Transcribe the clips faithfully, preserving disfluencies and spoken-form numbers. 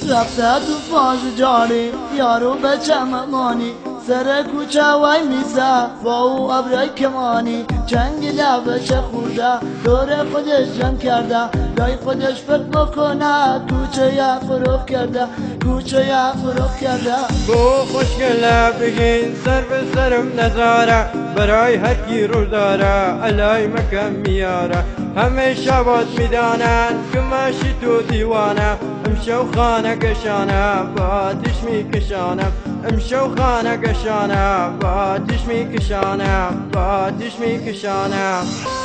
رفته تو فاز جاری یارو بچه ممانی سر کوچه وای میزه با او ابرای کمانی جنگ لبه چه خورده دور خودش جمع کرده لای خودش فکر میکنه کوچه یا فروخ کرده کوچه یا فروخ کرده. بو خوشگله بگین سر به سرم نزاره برای هر کی رو داره علای مکم میاره همه شبات میدانن که ماشی تو دیوانه امشو خانه گشانه با آتش میکشانم امشو خانه گشانه با آتش میکشانم با آتش میکشانم.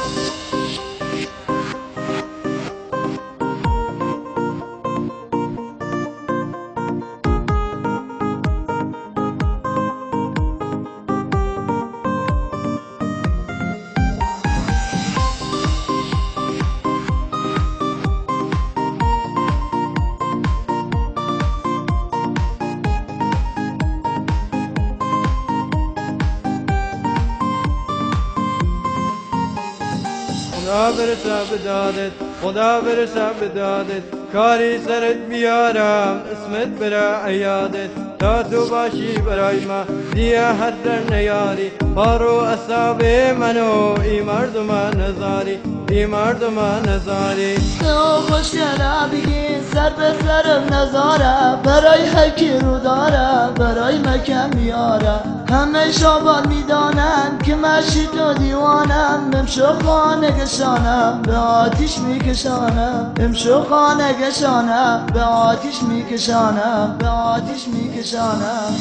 خدا برسه به دادت خدا برسه به دادت کاری سرت بیارم اسمت بره عیادت تا تو باشی برای ما دیگه هر در نیاری پارو اصاب منو ای مردم نزاری ای مردم نزاری. تو خوشگله بگین سر به سرم نزاره برای هرکی رو داره برای مکم میاره همه شابان میدانن که مشی تو دیوانم امشو خانه گشانم به آتیش میکشانم امشو خانه گشانم به آتیش میکشانم به آتیش میکشانم.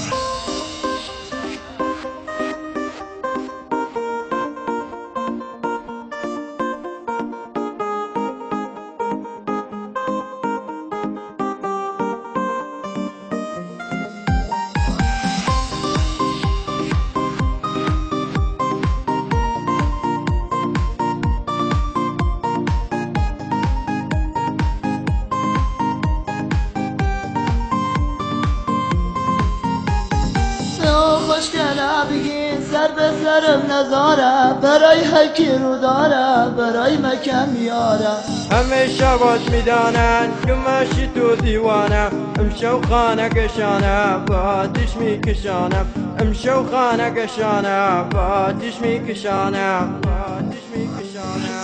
خوشگله بگین سر به سرم نزاره برای هرکی رو داره برای مکم میاره همه شبات میدانن که ماشی تو دیوانم امشو خانه گشانه با آتش میکشانم امشو خانه گشانه با آتش میکشانم با آتش میکشانم.